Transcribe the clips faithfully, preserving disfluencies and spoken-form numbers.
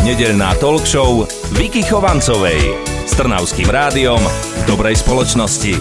Nedeľná talk show Vicky Chovancovej s Trnavským rádiom v dobrej spoločnosti.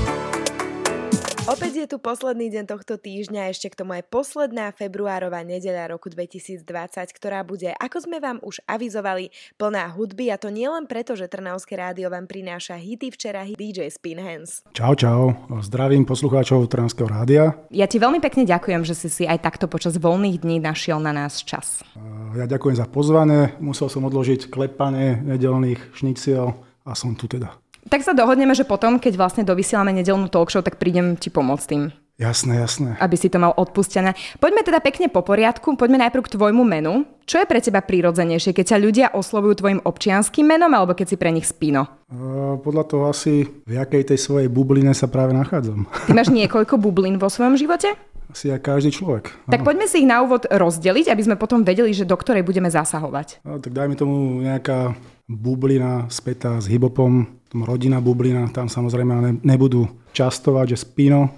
Opäť je tu posledný deň tohto týždňa, ešte k tomu aj posledná februárová nedeľa roku dvetisícdvadsať, ktorá bude, ako sme vám už avizovali, plná hudby, a to nielen preto, že Trnavské rádio vám prináša hity, včera hit dý džej Spinhands. Čau, čau. Zdravím poslucháčov Trnavského rádia. Ja ti veľmi pekne ďakujem, že si si aj takto počas voľných dní našiel na nás čas. Ja ďakujem za pozvanie. Musel som odložiť klepanie nedeľných šniciev a som tu teda. Tak sa dohodneme, že potom, keď vlastne dovysielame nedeľnú talk show, tak prídem ti pomôcť tým. Jasné, jasné. Aby si to mal odpustené. Poďme teda pekne po poriadku, poďme najprv k tvojmu menu. Čo je pre teba prirodzenejšie, keď ťa ľudia oslovujú tvojim občianskym menom, alebo keď si pre nich Spino? Uh, podľa toho asi, v jakej tej svojej bubline sa práve nachádzam. Ty máš niekoľko bublín vo svojom živote? Asi aj každý človek. Tak poďme si ich na úvod rozdeliť, aby sme potom vedeli, že do ktorej budeme zasahovať. No, tak dajme tomu nejaká bublina spätá s hip-hopom, rodina bublina, tam samozrejme nebudú častovať, že Spino,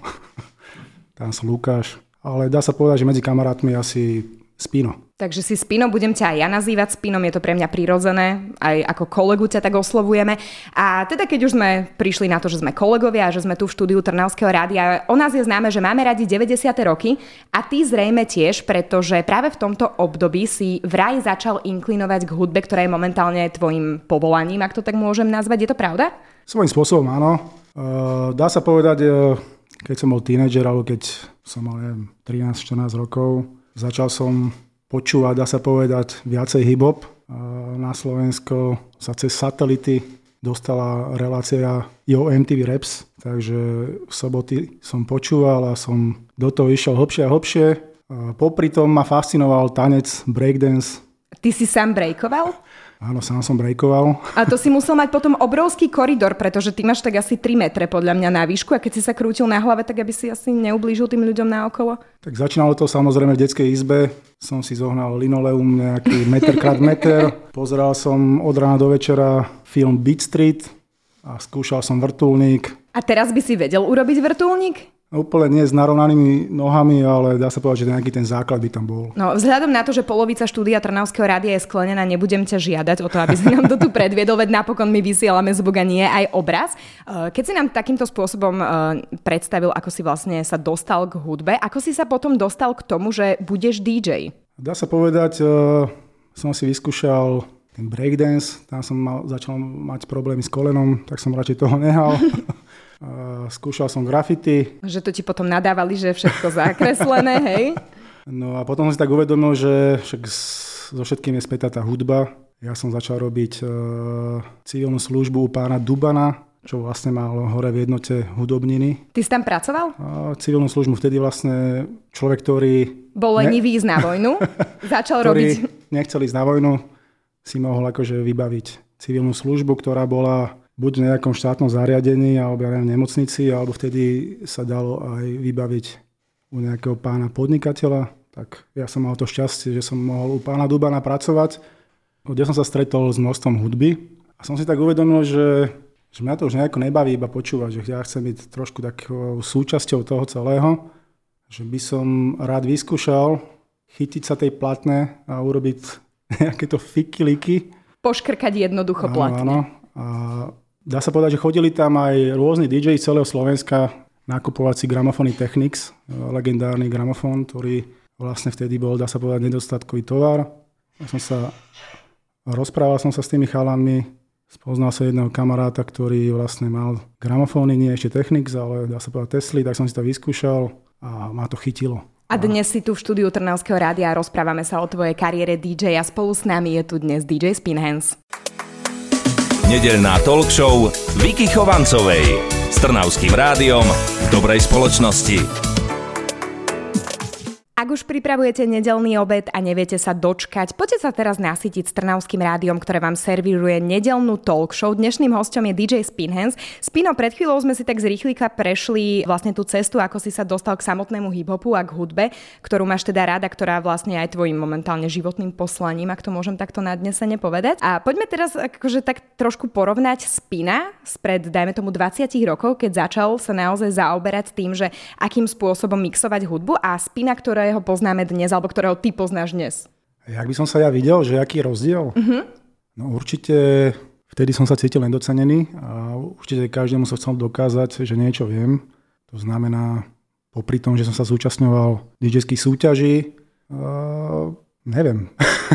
tam sú Lukáš, ale dá sa povedať, že medzi kamarátmi asi Spino. Takže si Spino, budem ťa aj ja nazývať Spinom, je to pre mňa prirodzené, aj ako kolegu ťa tak oslovujeme. A teda keď už sme prišli na to, že sme kolegovia, že sme tu v štúdiu Trnavského rádia, o nás je známe, že máme radi deväťdesiate roky a ty zrejme tiež, pretože práve v tomto období si vraj začal inklinovať k hudbe, ktorá je momentálne tvojim povolaním, ak to tak môžem nazvať. Je to pravda? Svojím spôsobom áno. Dá sa povedať, keď som bol tínedžer, alebo keď som mal neviem, trinásť štrnásť rokov, začal som počúvať, dá sa povedať, viacej hip-hop. Na Slovensko sa cez satelity dostala relácia Yo em té vé Raps, takže v soboty som počúval a som do toho išiel hlbšie a hlbšie. Popri tom ma fascinoval tanec, breakdance. Ty si sám breakoval? Áno, sám som breakoval. A to si musel mať potom obrovský koridor, pretože ty máš tak asi tri metre podľa mňa na výšku a keď si sa krútil na hlave, tak aby si asi neublížil tým ľuďom naokolo. Tak začínalo to samozrejme v detskej izbe. Som si zohnal linoleum nejaký meter krát meter. Pozeral som od rána do večera film Beat Street a skúšal som vrtuľník. A teraz by si vedel urobiť vrtuľník? Úplne nie s narovnanými nohami, ale dá sa povedať, že nejaký ten základ by tam bol. No, vzhľadom na to, že polovica štúdia Trnavského rádia je sklenená, nebudem ťa žiadať o to, aby si nám to tu predviedol, veď napokon my vysielame zvuk a nie aj obraz. Keď si nám takýmto spôsobom predstavil, ako si vlastne sa dostal k hudbe, ako si sa potom dostal k tomu, že budeš dý džej? Dá sa povedať, som si vyskúšal ten breakdance, tam som mal, začal mať problémy s kolenom, tak som radšej toho nehal. Skúšal som graffiti. Že to ti potom nadávali, že je všetko zakreslené, hej? No a potom som si tak uvedomil, že však so všetkým je spätá tá hudba. Ja som začal robiť uh, civilnú službu u pána Dubana, čo vlastne mal hore v jednote hudobniny. Ty si tam pracoval? Uh, civilnú službu vtedy vlastne človek, ktorý... Bol lenivý ísť na vojnu? Začal ktorý robiť... nechcel ísť na vojnu, si mohol akože vybaviť civilnú službu, ktorá bola buď v nejakom štátnom zariadení, alebo ja neviem, v nemocnici, alebo vtedy sa dalo aj vybaviť u nejakého pána podnikateľa. Tak ja som mal to šťastie, že som mohol u pána Dubana pracovať, kde som sa stretol s množstvom hudby. A som si tak uvedomil, že, že mňa to už nejako nebaví iba počúvať, že ja chcem byť trošku takou súčasťou toho celého, že by som rád vyskúšal chytiť sa tej platne a urobiť nejaké to fiky-liky. Poškrkať jednoducho platne. Áno, a dá sa povedať, že chodili tam aj rôzni dý džeji celého Slovenska nakupovať si Gramophony Technics, legendárny gramofón, ktorý vlastne vtedy bol, dá sa povedať, nedostatkový tovar. Ja som sa, rozprával som sa s tými chalanmi, spoznal sa jedného kamaráta, ktorý vlastne mal gramofóny, nie ešte Technics, ale dá sa povedať Tesly, tak som si to vyskúšal a ma to chytilo. A dnes si tu v štúdiu Trnavského rádia a rozprávame sa o tvojej kariére dý džeja. Spolu s nami je tu dnes dý džej Spinhands. Nedeľná talk show Vicky Chovancovej s Trnavským rádiom v dobrej spoločnosti. Ak už pripravujete nedeľný obed a neviete sa dočkať, poďte sa teraz nasytiť s Trnavským rádiom, ktoré vám servíruje nedeľnú talk show. Dnešným hosťom je dý džej Spinhands. Spino, pred chvíľou sme si tak z rýchlika prešli vlastne tú cestu, ako si sa dostal k samotnému hip-hopu a k hudbe, ktorú máš teda rada, ktorá vlastne aj tvojim momentálne životným poslaním, ak to môžem takto nadnesene povedať. A poďme teraz akože tak trošku porovnať Spina spred, dajme tomu dvadsať rokov, keď začal sa naozaj zaoberať tým, že akým spôsobom mixovať hudbu, a Spina, ktorého poznáme dnes, alebo ktorého ty poznáš dnes. Jak by som sa ja videl, že aký je rozdiel? Uh-huh. No určite vtedy som sa cítil nedocenený a určite každému sa chcel dokázať, že niečo viem. To znamená, popri tom, že som sa zúčastňoval dýdžejských súťaží, uh, neviem.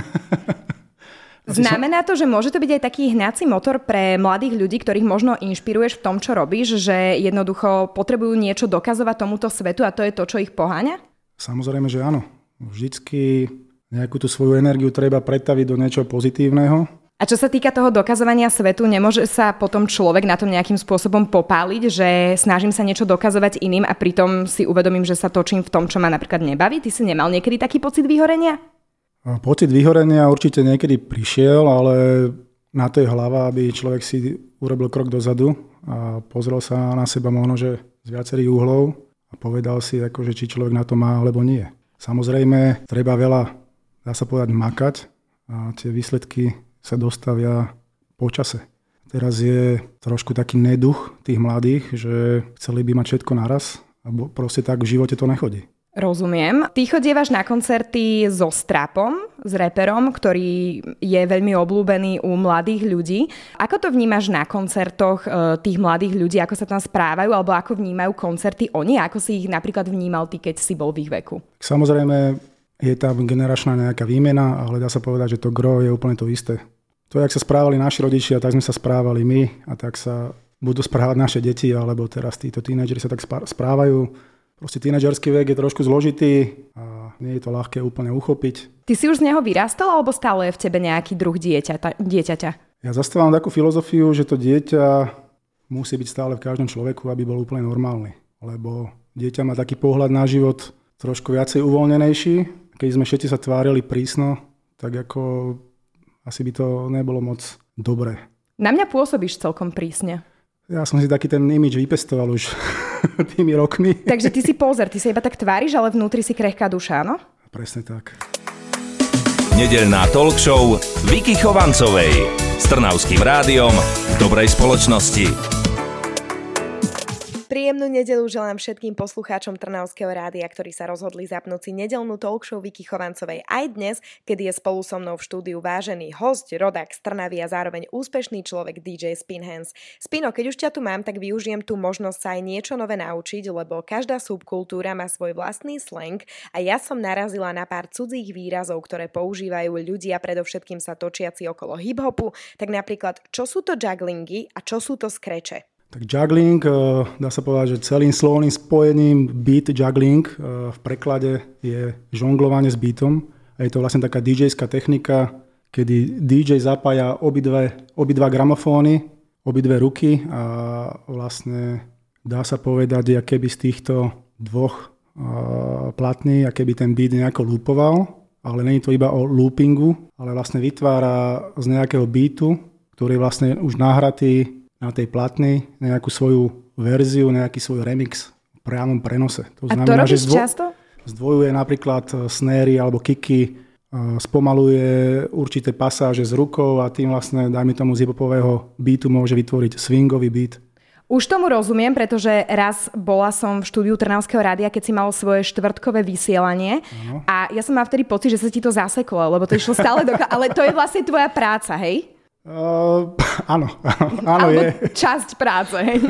Znamená to, že môže to byť aj taký hnací motor pre mladých ľudí, ktorých možno inšpiruješ v tom, čo robíš, že jednoducho potrebujú niečo dokazovať tomuto svetu a to je to, čo ich poháňa? Samozrejme, že áno. Vždycky nejakú tú svoju energiu treba pretaviť do niečoho pozitívneho. A čo sa týka toho dokazovania svetu, nemôže sa potom človek na tom nejakým spôsobom popáliť, že snažím sa niečo dokazovať iným a pritom si uvedomím, že sa točím v tom, čo ma napríklad nebaví? Ty si nemal niekedy taký pocit vyhorenia? Pocit vyhorenia určite niekedy prišiel, ale na to je hlava, aby človek si urobil krok dozadu a pozrel sa na seba možno, že z viacerých uhlov a povedal si, akože, či človek na to má, alebo nie. Samozrejme, treba veľa, dá sa povedať, makať a tie výsledky sa dostavia po čase. Teraz je trošku taký neduch tých mladých, že chceli by mať všetko naraz a proste tak v živote to nechodí. Rozumiem. Ty chodievaš na koncerty so Strapom, s reperom, ktorý je veľmi obľúbený u mladých ľudí. Ako to vnímaš na koncertoch tých mladých ľudí, ako sa tam správajú, alebo ako vnímajú koncerty oni? Ako si ich napríklad vnímal ty, keď si bol v ich veku? Samozrejme, je tam generačná nejaká výmena, ale dá sa povedať, že to gro je úplne to isté. To, jak sa správali naši rodičia, tak sme sa správali my a tak sa budú správať naše deti, alebo teraz títo tínedžeri sa tak správajú. Proste tínedžerský vek je trošku zložitý a nie je to ľahké úplne uchopiť. Ty si už z neho vyrastol, alebo stále je v tebe nejaký druh dieťa, dieťaťa? Ja zastávam takú filozofiu, že to dieťa musí byť stále v každom človeku, aby bol úplne normálny. Lebo dieťa má taký pohľad na život trošku viacej uvoľnenejší. Keď sme všetci sa tvárili prísno, tak ako asi by to nebolo moc dobré. Na mňa pôsobíš celkom prísne. Ja som si taký ten imidž vypestoval už tými rokmi. Takže ty si pozer, ty sa iba tak tváriš, ale vnútri si krehká duša, áno? Presne tak. Nedeľná talk show Viky Chovancovej s Trnavským rádiom v dobrej spoločnosti. Príjemnú nedeľu želám všetkým poslucháčom Trnavského rádia, ktorí sa rozhodli zapnúť si nedeľnú talk show Viky Chovancovej aj dnes, kedy je spolu so mnou v štúdiu vážený hosť, rodák z Trnavy a zároveň úspešný človek dý džej Spinhands. Spino, keď už ťa tu mám, tak využijem tú možnosť sa aj niečo nové naučiť, lebo každá subkultúra má svoj vlastný slang a ja som narazila na pár cudzích výrazov, ktoré používajú ľudia predovšetkým sa točiaci okolo hip-hopu, tak napríklad čo sú to jugglingy a čo sú to skreče? Tak juggling, dá sa povedať, že celým slovným spojením beat juggling v preklade je žonglovanie s beatom. A je to vlastne taká DJská technika, kedy dý džej zapája obidve, obidva gramofóny, obidve ruky a vlastne dá sa povedať, aké by z týchto dvoch platní, aké by ten beat nejako loopoval. Ale nie je to iba o loopingu, ale vlastne vytvára z nejakého beatu, ktorý je vlastne už nahratý na tej platni nejakú svoju verziu, nejaký svoj remix v priamom prenose. To a znamená, to robíš že zdvo- často? Zdvojuje napríklad snéry alebo kicky, spomaluje určité pasáže s rukou a tým vlastne, dajme tomu z hip-hopového beatu môže vytvoriť swingový beat. Už tomu rozumiem, pretože raz bola som v štúdiu Trnavského rádia, keď si mal svoje štvrtkové vysielanie. Ano. A ja som mal vtedy pocit, že sa ti to zaseklo, lebo to išlo stále do... Ale to je vlastne tvoja práca, hej? Uh, áno, áno je. Časť práce, hej?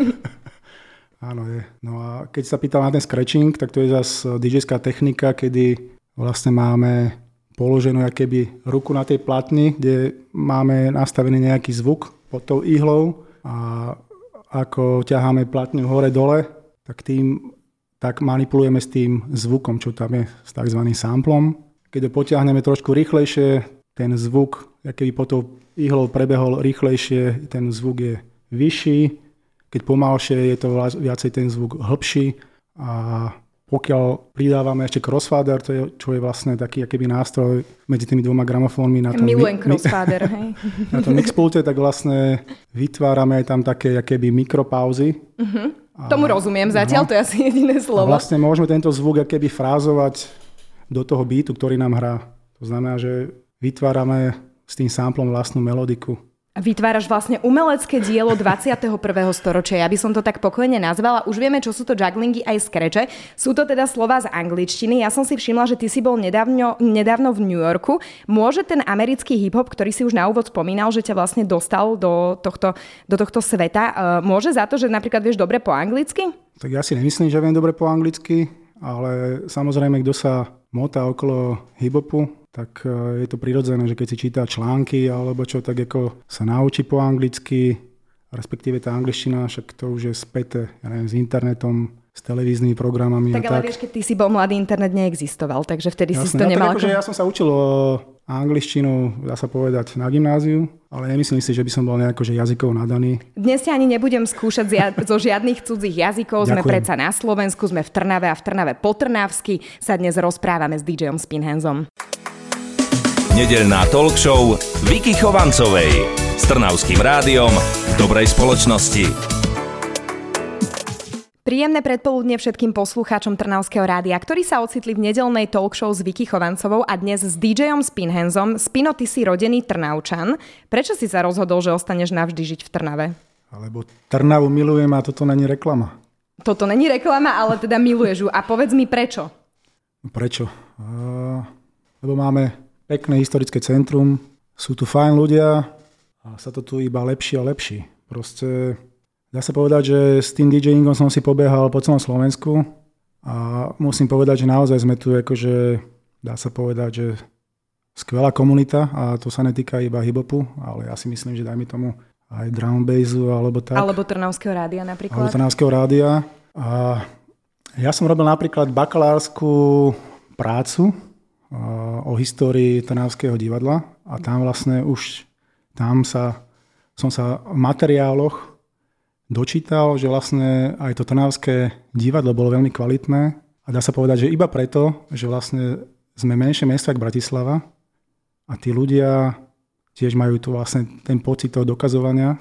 Áno je. No a keď sa pýtal na ten scratching, tak to je zase DJská technika, kedy vlastne máme položenú keby ruku na tej platni, kde máme nastavený nejaký zvuk pod tou ihlou a ako ťaháme platňu hore-dole, tak tým tak manipulujeme s tým zvukom, čo tam je, s takzvaným samplom. Keď ho potiahneme trošku rýchlejšie, ten zvuk, keby pod tou ihlou prebehol rýchlejšie, ten zvuk je vyšší. Keď pomalšie, je to viacej ten zvuk hlbší. A pokiaľ pridávame ešte crossfader, to je, čo je vlastne taký akýby nástroj medzi tými dvoma gramofónmi na tom, Milujem crossfader, hej. Na tom mixpulte, tak vlastne vytvárame tam také akéby mikropauzy. Uh-huh. Tomu rozumiem zatiaľ, uh-huh. To je asi jediné slovo. A vlastne môžeme tento zvuk akéby frázovať do toho beatu, ktorý nám hrá. To znamená, že vytvárame s tým samplom vlastnú melodiku. A Vytváraš vlastne umelecké dielo dvadsiateho prvého storočia. Ja by som to tak pokojne nazvala. Už vieme, čo sú to jugglingy aj skreče. Sú to teda slova z angličtiny. Ja som si všimla, že ty si bol nedávno, nedávno v New Yorku. Môže ten americký hip-hop, ktorý si už na úvod spomínal, že ťa vlastne dostal do tohto, do tohto sveta, môže za to, že napríklad vieš dobre po anglicky? Tak ja si nemyslím, že viem dobre po anglicky, ale samozrejme, kto sa motá okolo hip-hopu, tak je to prirodzené, že keď si číta články alebo čo, tak ako sa naučí po anglicky, respektíve tá angličtina, však to už je späté, ja neviem, s internetom, s televíznymi programami. Tak ale tak. Vieš, keď ty si bol mladý, internet neexistoval, takže vtedy Jasne, si to ja nemal. Tak, ako... Ja som sa učil o angličtinu, dá sa povedať, na gymnáziu, ale nemyslím si, že by som bol nejako že jazykov nadaný. Dnes ťa ani nebudem skúšať zo žiadnych cudzích jazykov. Ďakujem. Sme predsa na Slovensku, sme v Trnave a v Trnave po trnavsky sa dnes rozprávame s dý džejom Spinhansom. Nedeľná talk show Viky Chovancovej s Trnavským rádiom v dobrej spoločnosti. Príjemné predpoludne všetkým poslucháčom Trnavského rádia, ktorí sa ocitli v nedeľnej talk show s Viky Chovancovou a dnes s dý džejom Spinhansom. Spino, ty si rodený Trnavčan. Prečo si sa rozhodol, že ostaneš navždy žiť v Trnave? Lebo Trnavu milujem a toto není reklama. Toto není reklama, ale teda miluješ ju. A povedz mi prečo? Prečo? Uh, lebo máme pekné historické centrum, sú tu fajn ľudia a sa to tu iba lepšie a lepší. Proste dá sa povedať, že s tým DJingom som si pobehal po celom Slovensku a musím povedať, že naozaj sme tu akože, dá sa povedať, že skvelá komunita a to sa netýka iba hip-hopu, ale ja si myslím, že dajme tomu aj drum bassu alebo tak. Alebo Trnavského rádia napríklad. Alebo Trnavského rádia. A ja som robil napríklad bakalárskú prácu o histórii Trnavského divadla a tam vlastne už tam sa, som sa v materiáloch dočítal, že vlastne aj to Trnavské divadlo bolo veľmi kvalitné a dá sa povedať, že iba preto, že vlastne sme menšie mesto ako Bratislava a tí ľudia tiež majú tu vlastne ten pocit toho dokazovania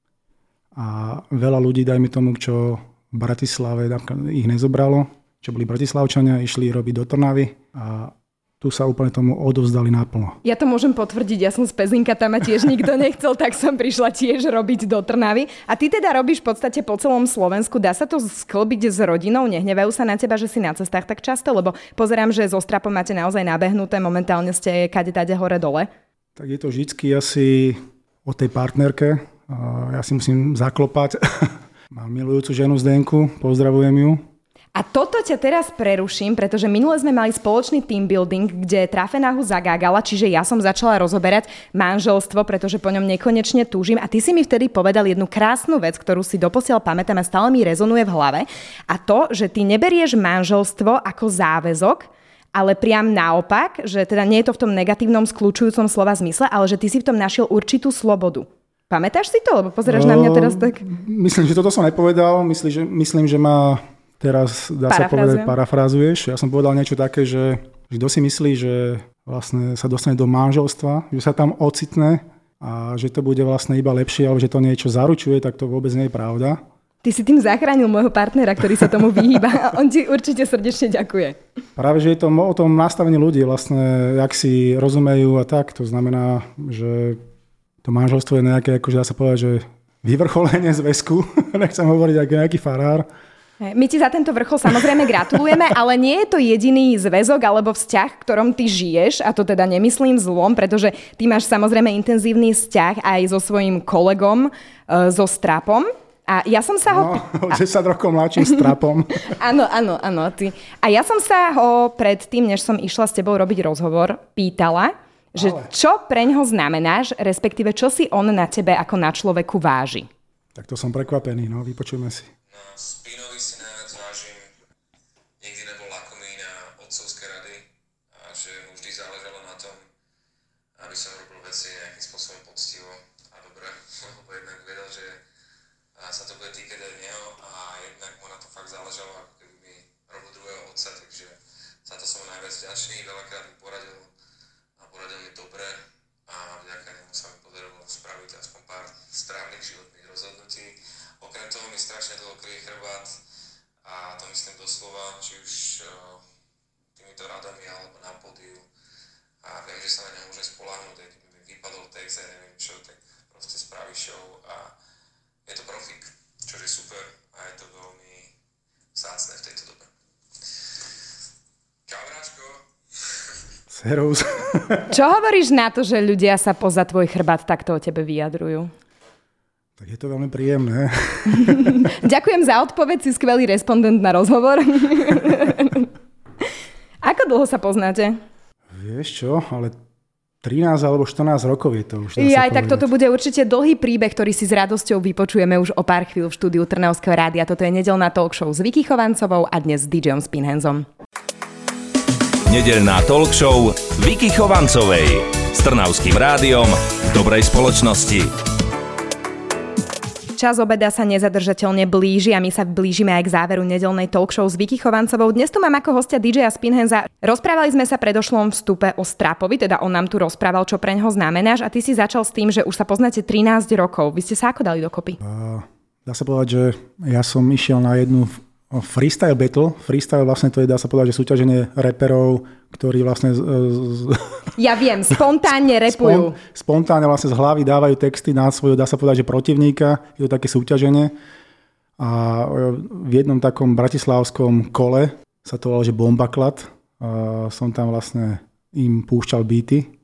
a veľa ľudí, dajme tomu, čo v Bratislave ich nezobralo, čo boli Bratislavčania, išli robiť do Trnavy a tu sa úplne tomu odovzdali naplno. Ja to môžem potvrdiť, ja som z Pezinka, tam ma tiež nikto nechcel, tak som prišla tiež robiť do Trnavy. A ty teda robíš v podstate po celom Slovensku, dá sa to sklbiť s rodinou? Nehnevajú sa na teba, že si na cestách tak často? Lebo pozerám, že so strapom máte naozaj nabehnuté, momentálne ste kade tade hore dole. Tak je to vždycky asi o tej partnerke. Ja si musím zaklopať. Mám milujúcu ženu Zdenku, pozdravujem ju. A toto ťa teraz preruším, pretože minule sme mali spoločný team building, kde Trafenahu zagágala, čiže ja som začala rozoberať manželstvo, pretože po ňom nekonečne túžim. A ty si mi vtedy povedal jednu krásnu vec, ktorú si doposiaľ pamätám a stále mi rezonuje v hlave. A to, že ty neberieš manželstvo ako záväzok, ale priam naopak, že teda nie je to v tom negatívnom skľúčujúcom slova zmysle, ale že ty si v tom našiel určitú slobodu. Pamätáš si to? Lebo pozeráš no, na mňa teraz tak... Myslím, že toto som nepovedal. Myslím, že, myslím, že ma teraz, dá sa povedať, parafrázuješ. Ja som povedal niečo také, že kto si myslí, že vlastne sa dostane do manželstva, že sa tam ocitne a že to bude vlastne iba lepšie, alebo že to niečo zaručuje, tak to vôbec nie je pravda. Ty si tým zachránil môjho partnera, ktorý sa tomu vyhýba a on ti určite srdečne ďakuje. Práve, že je to o tom nastavení ľudí, vlastne, jak si rozumejú a tak. To znamená, že to manželstvo je nejaké, akože dá sa povedať, že vyvrcholenie zväzku. Nechcem hovoriť ako nejaký farár. My ti za tento vrchol samozrejme gratulujeme, ale nie je to jediný zväzok alebo vzťah, v ktorom ty žiješ, a to teda nemyslím zlom, pretože ty máš samozrejme intenzívny vzťah aj so svojím kolegom, so Strapom. A ja som sa ho... No, desať rokov mladším Strapom. Áno, áno, áno. Ty. A ja som sa ho predtým, než som išla s tebou robiť rozhovor, pýtala, že ale... čo preňho znamenáš, respektíve čo si on na tebe ako na človeku váži. Tak to som prekvapený, no, vypočujme si. Na Spinovi si najviac vážim, nikdy nebol lakomý na otcovské rady a že mu vždy záležalo na tom, aby som robil veci nejakým spôsobom poctivo a dobre, lebo jednak vedel, že sa to bude týkať aj neho a jednak mu na to fakt záležalo, ako keby mi robil druhého otca, takže za to som najviac vďačný, veľakrát mi poradil a poradil mi dobre a vďaka nemu sa mi podarilo spraviť aspoň pár správnych životných rozhodnutí. Okrem toho mi strašne dlho kryje chrbát a to myslím doslova, či už uh, týmito radami alebo na pódiu. A viem, že sa na ňa môže spoľahnúť, keď mi vypadol text a neviem čo, tak proste spraví show a je to profík, čo je super a je to veľmi vzácne v tejto dobe. Čau, Vráčko. Servus. Čo hovoríš na to, že ľudia sa poza tvoj chrbát takto o tebe vyjadrujú? Tak je to veľmi príjemné. Ďakujem za odpoveď, si skvelý respondent na rozhovor. Ako dlho sa poznáte? Vieš čo, ale trinásť alebo štrnásť rokov je to už. Ja aj tak toto bude určite dlhý príbeh, ktorý si s radosťou vypočujeme už o pár chvíľ v štúdiu Trnavského rádia. Toto je nedeľná talk show s Vicky Chovancovou a dnes s DJom Spinhansom. Nedeľná talk show Vicky Chovancovej s Trnavským rádiom v dobrej spoločnosti. Čas obeda sa nezadržateľne blíži a my sa blížime aj k záveru nedeľnej talk show s Vicky Chovancovou. Dnes tu mám ako hostia dý džeja Spinhansa. Rozprávali sme sa predošlom vstupe o Strapovi, teda on nám tu rozprával, čo preňho znamenáš a ty si začal s tým, že už sa poznáte trinásť rokov. Vy ste sa ako dali dokopy? Uh, dá sa povedať, že ja som išiel na jednu freestyle battle. Freestyle vlastne to je, dá sa povedať, že súťaženie reperov, ktorí vlastne... Z, z, ja viem, spontánne repujú. Spon, spontánne vlastne z hlavy dávajú texty na svojho, dá sa povedať, že protivníka. Je to také súťaženie. A v jednom takom bratislavskom kole sa to volalo, že Bombaklad. A som tam vlastne im púšťal beaty.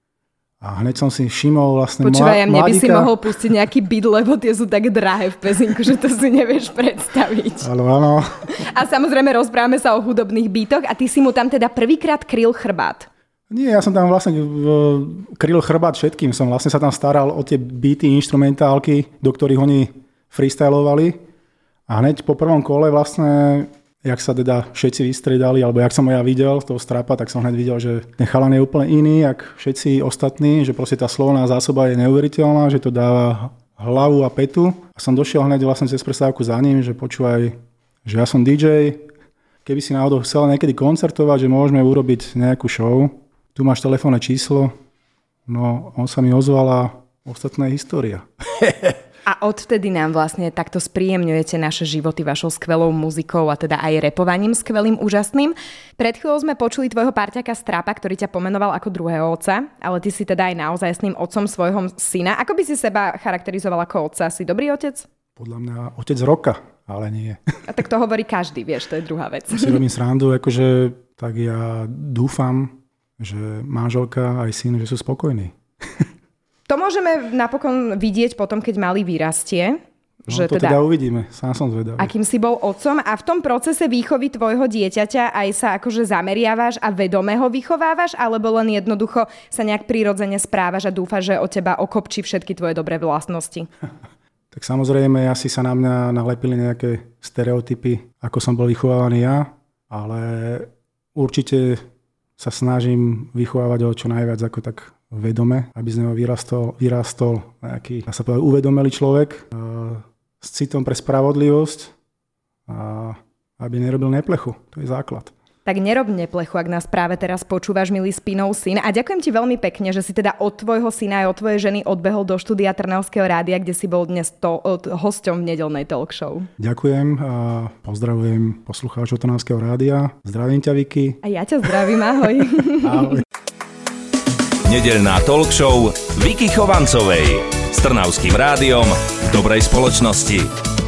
A hneď som si všimol vlastne Počúvaj, mladíka... mne by si mohol pustiť nejaký beat, lebo tie sú tak drahé v pezinku, že to si nevieš predstaviť. Áno, áno. A samozrejme rozprávame sa o hudobných beatoch a ty si mu tam teda prvýkrát kryl chrbát. Nie, ja som tam vlastne kryl chrbát všetkým. Som vlastne sa tam staral o tie beaty, instrumentálky, do ktorých oni freestylovali. A hneď po prvom kole vlastne... jak sa teda všetci vystriedali, alebo jak som ho ja videl toho Strapa, tak som hneď videl, že ten chalan je úplne iný, jak všetci ostatní, že proste tá slovná zásoba je neuveriteľná, že to dáva hlavu a petu. A som došiel hneď vlastne cez prestávku za ním, že počúvaj, že ja som dý džej, keby si náhodou chcel niekedy koncertovať, že môžeme urobiť nejakú show, tu máš telefónne číslo, no on sa mi ozval a ostatná je história. A odvtedy nám vlastne takto spríjemňujete naše životy vašou skvelou muzikou a teda aj repovaním skvelým, úžasným. Pred chvíľou sme počuli tvojho parťaka Strapa, ktorý ťa pomenoval ako druhého otca, ale ty si teda aj naozajstnným otcom svojho syna. Ako by si seba charakterizoval ako otca? Si dobrý otec? Podľa mňa otec roka, ale nie. A tak to hovorí každý, vieš, to je druhá vec. Si robím srandu, akože tak ja dúfam, že manželka aj syn, že sú spokojní. To môžeme napokon vidieť potom, keď malý vyrastie. No, že to teda, teda uvidíme, sám som zvedavý. Akým si bol otcom a v tom procese výchovy tvojho dieťaťa aj sa akože zameriavaš a vedome ho vychovávaš, alebo len jednoducho sa nejak prirodzene správaš a dúfaš, že od teba okopčí všetky tvoje dobré vlastnosti? Tak samozrejme, asi sa na mňa nalepili nejaké stereotypy, ako som bol vychovávaný ja, ale určite sa snažím vychovávať ho čo najviac ako tak vedome, aby z neho vyrastol, vyrastol nejaký, dá sa povedať, uvedomelý človek uh, s citom pre spravodlivosť a aby nerobil neplechu. To je základ. Tak nerob neplechu, ak nás práve teraz počúvaš, milý Spinov syn. A ďakujem ti veľmi pekne, že si teda od tvojho syna aj od tvojej ženy odbehol do štúdia Trnavského rádia, kde si bol dnes to, hosťom v nedeľnej talk show. Ďakujem a pozdravujem poslucháčov Trnavského rádia. Zdravím ťa, Vicky. A ja ťa zdravím, ahoj. Ahoj. Nedeľná talk show Vicky Chovancovej s Trnavským rádiom v dobrej spoločnosti.